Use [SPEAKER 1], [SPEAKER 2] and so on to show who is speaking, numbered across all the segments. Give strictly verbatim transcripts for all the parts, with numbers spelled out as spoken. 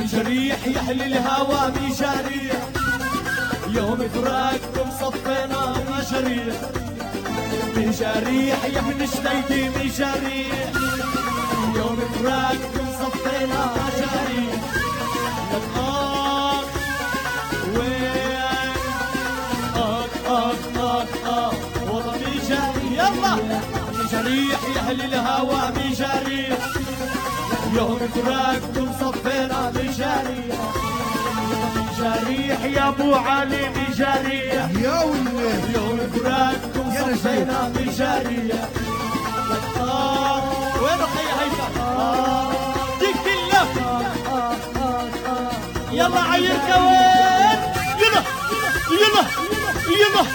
[SPEAKER 1] جريح يحلي الهوى بجريح، يوم فراقكم صفينا مجريح، بجريح يا ابن شديدي بجريح، يوم فراقكم صفينا مجريح. لك آخ وين آخ آخ آخ آخ والله بجريح، يلا بجريح يحلي الهوى بجريح، يوم فراقكم صفينا بجريح، بجريح يا ابو علي بجريح،
[SPEAKER 2] يا ولد
[SPEAKER 1] يوم فراقكم صفينا بجريح. آه وينو خي هيثم؟ آه ديك كله يلا عير كوين، يلا يلا يلا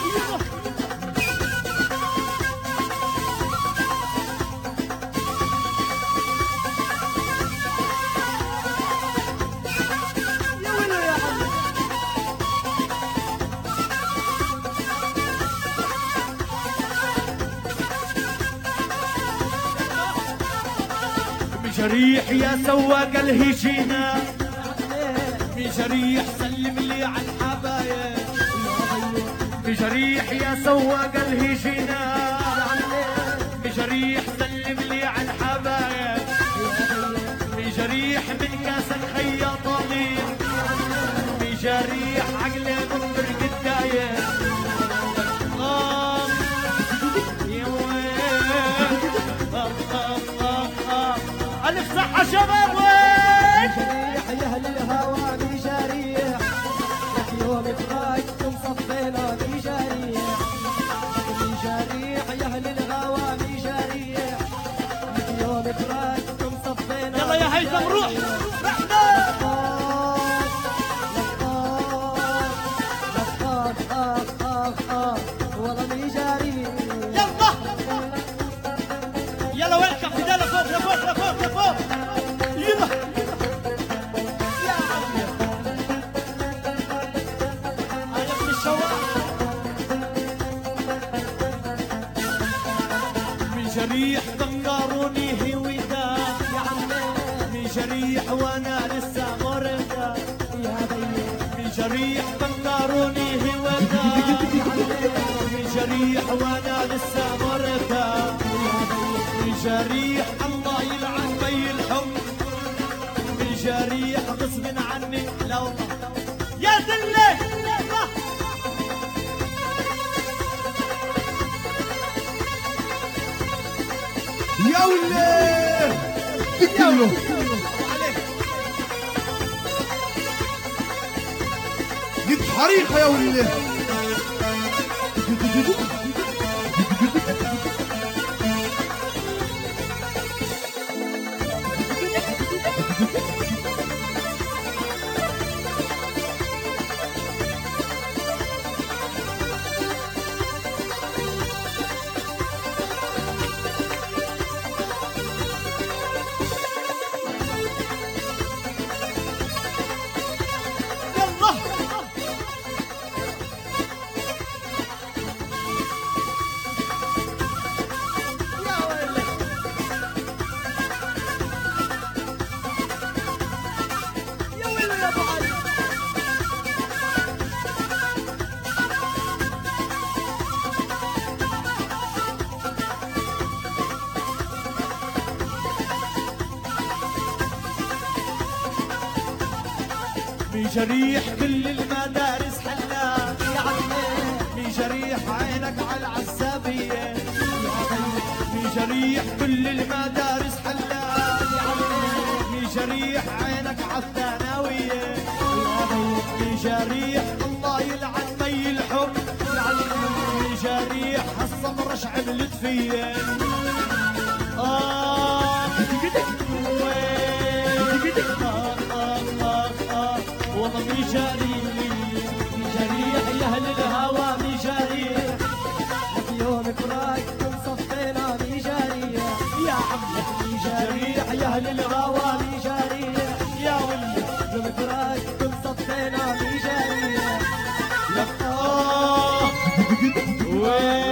[SPEAKER 1] بجريح يا سواق الهجينة، بجريح سلم لي على الحبايب، بجريح يا سواق الهجينة، بجريح سلم لي على الحبايب، بجريح من كاسك خيا طبيب، بجريح عقلي منظر قدايب. ألف صحة شباب وين؟
[SPEAKER 3] جريح يا أهل الهوى بجريح، يوم فراقكم صفينا بجريح، بجريح يا أهل الهوى بجريح، يوم فراقكم صفينا.
[SPEAKER 1] يلا يا هيثم روح رحنا.
[SPEAKER 3] والله بجريح.
[SPEAKER 1] يلا يلا وين كفي لفوق لفوق لفوق لفوق يلا يا عمي انا في الشوارع. من جريح ذكروني هويدا يا عمي، من جريح وانا لسه مردا يا بيي، من جريح ذكروني هويدا من جريح وانا لسه مردا، بجريح الله يلعن بي الحب، بجريح غصب عني لو يا دلة
[SPEAKER 2] يا ولد تكلو جيت حريقة يا ولد.
[SPEAKER 1] بجريح كل المدارس حلاق يا عمي، بجريح عينك على العزابية يا بيي، بجريح كل المدارس حلاق يا عمي، بجريح عينك على الثانوية يا بيي، بجريح الله يلعن بي الحب يا عمي، بجريح هالصمرة عملت فيا. آه والله بجريح بجريح يا اهل الهوى بجريح،
[SPEAKER 3] يوم فراقكم صفينا بجريح
[SPEAKER 1] يا عمي بجريح يا اهل الهوى
[SPEAKER 3] بجريح،
[SPEAKER 1] يا ولي
[SPEAKER 3] يوم فراقكم صفينا بجريح.
[SPEAKER 1] يا آه وين